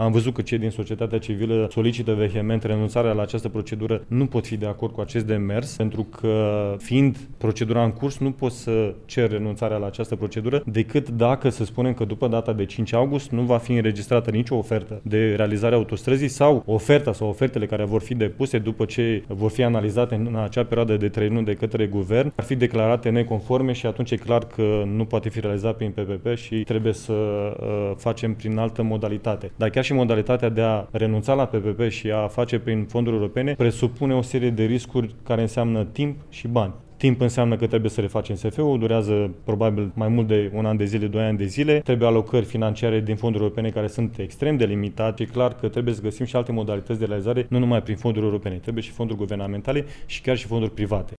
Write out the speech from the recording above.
am văzut că cei din societatea civilă solicită vehement renunțarea la această procedură, nu pot fi de acord cu acest demers, pentru că fiind procedura în curs, nu pot să cer renunțarea la această procedură decât dacă să spunem că după data de 5 august nu va fi înregistrată nicio ofertă de realizare a autostrăzii sau oferta sau ofertele care vor fi depuse după ce vor fi analizate în acea perioadă de 3 luni de către guvern, ar fi declarate neconforme și atunci e clar că nu poate fi realizat prin PPP și trebuie să facem prin altă modalitate. Dar chiar și modalitatea de a renunța la PPP și a face prin fonduri europene presupune o serie de riscuri care înseamnă timp și bani. Timp înseamnă că trebuie să refacem SF-ul, durează probabil mai mult de 1 an de zile, 2 ani de zile, trebuie alocări financiare din fonduri europene care sunt extrem de limitate. E clar că trebuie să găsim și alte modalități de realizare, nu numai prin fonduri europene, trebuie și fonduri guvernamentale și chiar și fonduri private.